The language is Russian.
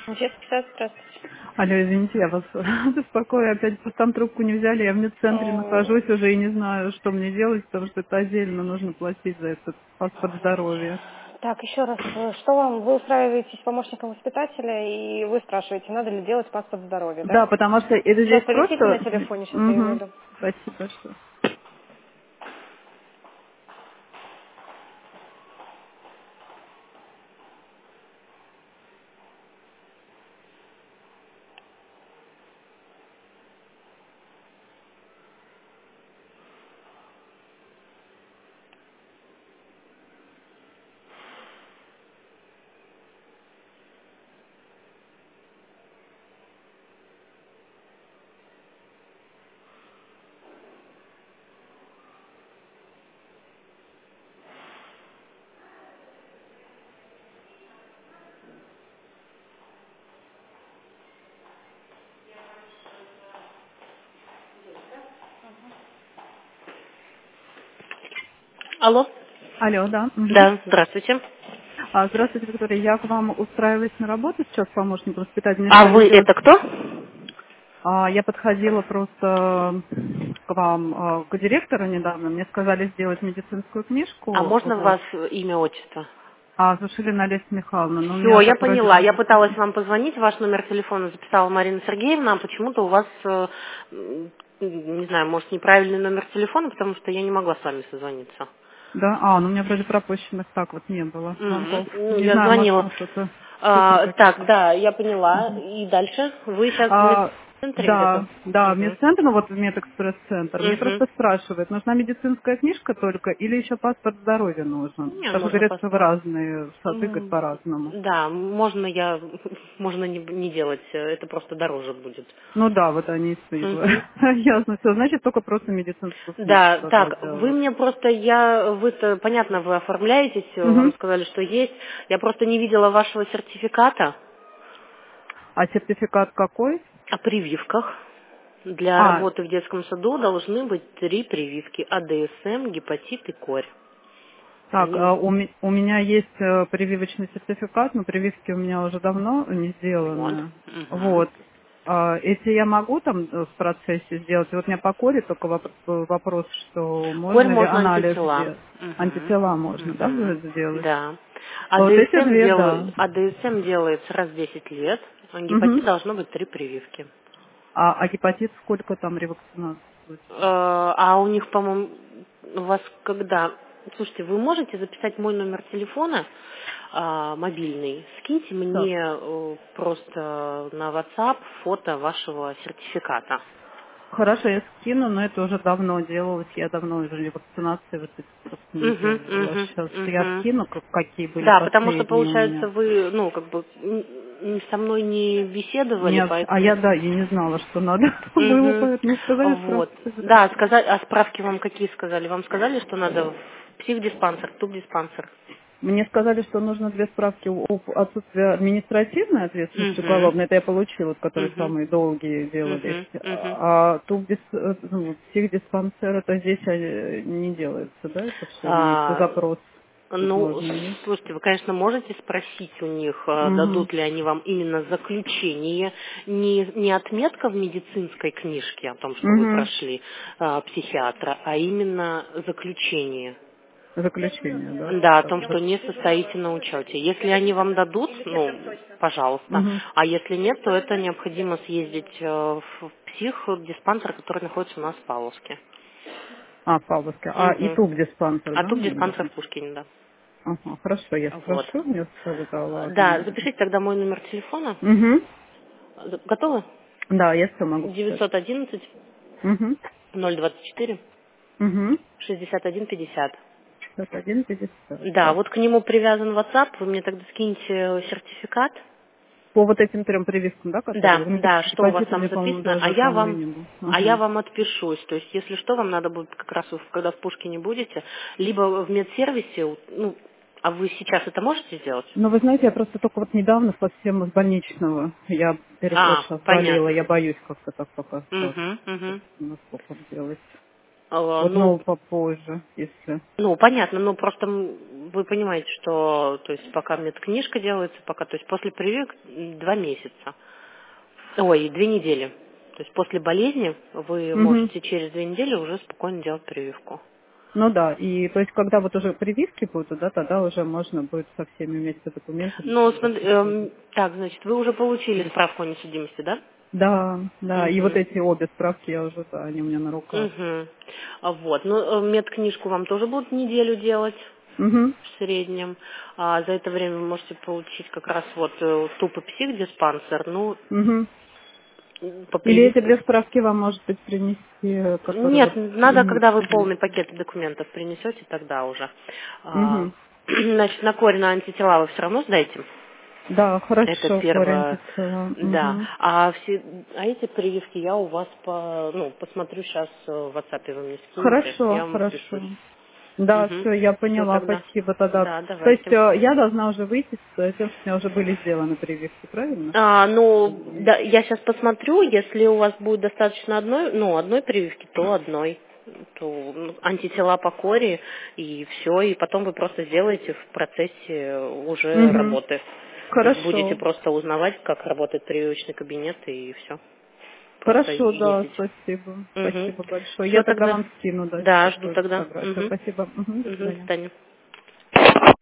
Детский сад, здравствуйте. Алло, извините, я вас беспокою. Опять просто там трубку не взяли. Я в медцентре М, нахожусь уже и не знаю, что мне делать, потому что это отдельно нужно платить за этот паспорт здоровья. Так, еще раз, что вам, вы устраиваетесь помощником воспитателя, и вы спрашиваете, надо ли делать паспорт здоровья, да? Да, потому что это Сейчас здесь повисите на просто... телефоне, сейчас я ее Угу. найду. Спасибо большое. Алло. Алло, да. Угу. Да, здравствуйте. Здравствуйте, Виктория. Я к вам устраиваюсь на работу сейчас помощником воспитателя. Мне А сказали вы сделать... это кто? Я подходила просто к вам, к директору недавно. Мне сказали сделать медицинскую А книжку. можно Вот. вас имя, отчество? Зашили Олеся Михайловна, но у меня Все, я так вроде поняла. бы... Я пыталась вам позвонить, ваш номер телефона записала Марина Сергеевна, а почему-то у вас, не знаю, может, неправильный номер телефона, потому что я не могла с вами созвониться. Да? Ну у меня вроде пропущенных так вот не было звонков. Ну, Не я знаю, может, звонила. может это цифры какие-то. Так, да, я поняла. Мгм. И дальше? Вы сейчас в А, медцентре где-то? да, в Угу. медцентр, ну вот в медэкспресс-центр. Мне Угу. просто спрашивают, нужна медицинская книжка только или еще паспорт здоровья нужен? Не, Потому что, можно говорят, что в паспорт. разные сады, говорят, по-разному. Да, можно не делать, это просто дороже будет. Ну да, вот они и стоят. Мгм. Ясно, все, значит, только просто медицинскую книжку Да, тогда так, вы делаю. мне просто, вы-то, понятно, вы оформляетесь, вам Мгм. сказали, что есть. Я просто не видела вашего сертификата А сертификат какой? о прививках. Для А, работы в детском саду должны быть 3 прививки: АДСМ, гепатит и корь. Так, Они... у меня есть прививочный сертификат, но прививки у меня уже давно не Вот. сделаны. Мгм. Вот. Эти я могу там в процессе сделать. И вот у меня по коре только вопрос, что Корь можно ли можно анализ антитела. сделать. Мгм. Антитела можно, да, Мгм. будет сделать? Да. А вот эти две, да. АДСМ делается раз в 10 лет, а Мгм. гепатит должно быть 3 прививки. А гепатит сколько там ревакцинации будет? А у них, по-моему, у вас когда... Слушайте, вы можете записать мой номер телефона мобильный? Скиньте Так. мне просто на WhatsApp фото вашего сертификата. Хорошо, я скину, но это уже давно делалось. Я давно уже ревакцинации вот эти просто не Мгм, делала. мгм, Сейчас я мгм. скину, какие были Да, потому что, последние у получается, меня. вы, ну, как бы, со мной не беседовали, поэтому... Я, да, я не знала, что надо было, Угу. поэтому сказали справку Вот. собирать. Да, сказали, а справки вам какие сказали? Вам сказали, что надо в психдиспансер, тубдиспансер? Мне сказали, что нужно две справки об отсутствии административной ответственности Угу. уголовной. Это я получила, вот, которые Угу. самые долгие делались. Угу. Угу. Психдиспансер, это здесь не делается, да? Это все имеется А, запрос. Тут ну, можно, нет? слушайте, вы, конечно, можете спросить у них, Угу. дадут ли они вам именно заключение, не отметка в медицинской книжке о том, что вы Угу. прошли психиатра, а именно заключение. Заключение, да? Да, о Так, том, что не состоите на учете. Если они вам дадут, ну, пожалуйста. Угу. А если нет, то это необходимо съездить в психдиспансер, который находится у нас в Павловске. В Павловске. И Мгм. тубдиспансер, А да, тут мне диспансер в нужно? Пушкине, да. Ага, хорошо, я Вот. спрошу, мне скажут, Да, ладно. запишите тогда мой номер телефона. Угу. Готовы? Да, я все могу писать. 911 Угу. 024 Угу. 6150. 61,50. Да, Так. вот к нему привязан WhatsApp, вы мне тогда скиньте сертификат. По вот этим трем прививкам, да, которые? Да, Ну, да, что у вас гепатита там мне, по-моему, записано, даже одного и не было. а я Ага. вам отпишусь. То есть, если что, вам надо будет как раз, когда в Пушкине будете, либо в медсервисе, ну, а вы сейчас это можете сделать? Ну, вы знаете, я просто только вот недавно совсем из больничного. Я переход сейчас болела. Понятно. Я боюсь как-то так пока остаться. Угу, угу. Насколько делать. Вот, Ну, попозже, если... ну, понятно, но просто вы понимаете, что, то есть, пока медкнижка делается, пока, то есть, после прививок 2 месяца. Ой, 2 недели. То есть, после болезни вы Мгм. можете через 2 недели уже спокойно делать прививку. Ну да, и то есть, когда вот уже прививки будут, да, тогда уже можно будет со всеми вместе документами Ну, подтвердить. так, значит, вы уже получили справку о несудимости, да? Да, да, и вот Угу. эти обе справки я уже, да, они у меня на руках. Угу. Вот. Ну, медкнижку вам тоже будут неделю делать Угу, в среднем. А за это время вы можете получить как раз вот тупо психдиспансер, ну, угу. по Или эти прививкам. две справки вам, может быть, принести, которые Нет, вот... надо, когда вы полный пакет документов принесете, тогда уже. Угу. Значит, на корень на антитела вы все равно сдаете? Да, Это хорошо, корень первое. антитела. Да. Угу. А эти прививки я у вас посмотрю сейчас в WhatsApp, вы мне скинете, Хорошо, я вам хорошо. распишусь. Да, Угу. все, я Все поняла, тогда. спасибо тогда. Да, То есть давайте. я должна уже выйти с тем, что у меня уже были сделаны прививки, правильно? Ну, да, я сейчас посмотрю, если у вас будет достаточно одной прививки, то одной. То антитела по коре и все, и потом вы просто сделаете в процессе уже Угу. работы. То есть будете Хорошо. просто узнавать, как работает прививочный кабинет, и все. Просто Хорошо, да, ездить. спасибо. Угу. Спасибо большое. Все Я тогда тогда. вам скину, да, Да, сейчас жду свою тогда. фотографию. Угу. Спасибо. Мгм, до Угу, до свидания. свидания.